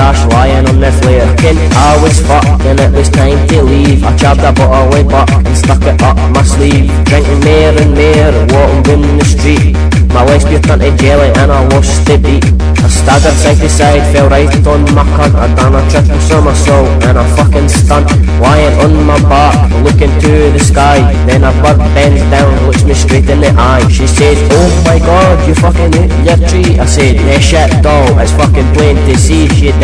crash lying on the flare. I was fucked and it was time to leave. I jabbed a bottle of buck and stuck it up my sleeve. Drinking more and more, walking down the street. My legs pure turned to jelly and I lost the beat. I staggered side to side, fell right on my cunt. I done a triple somersault and a fucking stunt. Lying on my back, looking to the sky. Then a bird bends down, looks me straight in the eye. She said, oh my god, you fucking ate your tree. I said, nah shit doll, it's fucking plain to see. She